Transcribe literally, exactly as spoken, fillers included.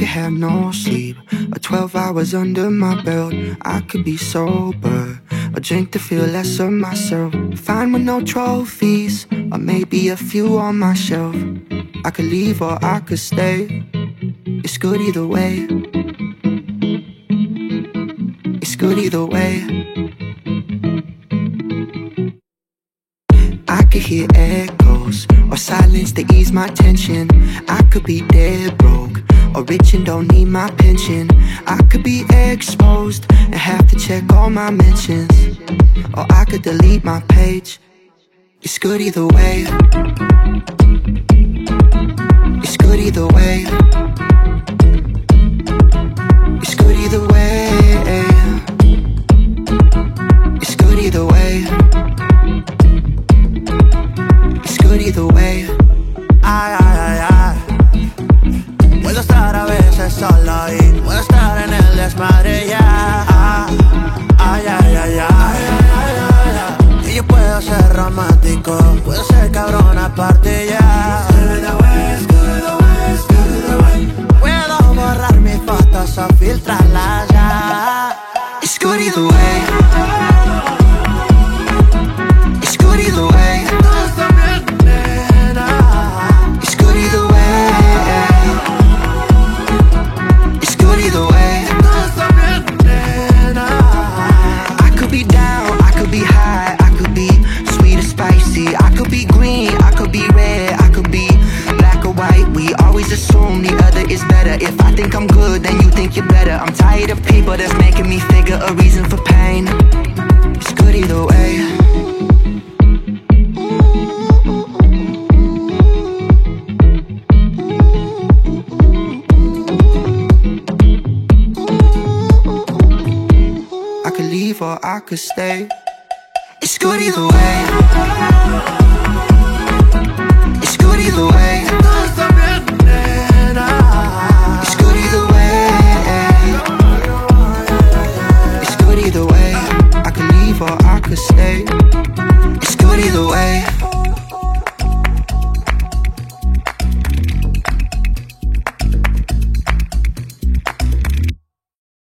could have no sleep, or twelve hours under my belt. I could be sober, or drink to feel less of myself. Fine with no trophies, or maybe a few on my shelf. I could leave or I could stay. It's good either way. It's good either way. I could hear echoes, or silence to ease my tension. I could be dead broke, or rich and don't need my pension. I could be exposed and have to check all my mentions, or I could delete my page. It's good either way. It's good either way. It's good either way. It's good either way. It's good either way. Ay, ay, ay, ay. Puedo estar a veces solo y puedo estar en el desmadre ya. Ay, ay, ay, ay, ay. Y yo puedo ser romántico, puedo ser cabrón aparte ya. Puedo borrar mis fotos o filtrarlas ya. It's good either way. It's good either way. It's good either way. It's good either way. I could be down, I could be high, I could be sweet or spicy, I could be green, I could be red, I could be black or white. We always assume the other is better. If I think I'm good, then you think you're better. I'm tired of people that's making me figure a reason for pain. It's good either way. I could leave or I could stay. It's good either way. It's good either way. It's good either way. It's good either way. I could leave or I could stay. It's good either way.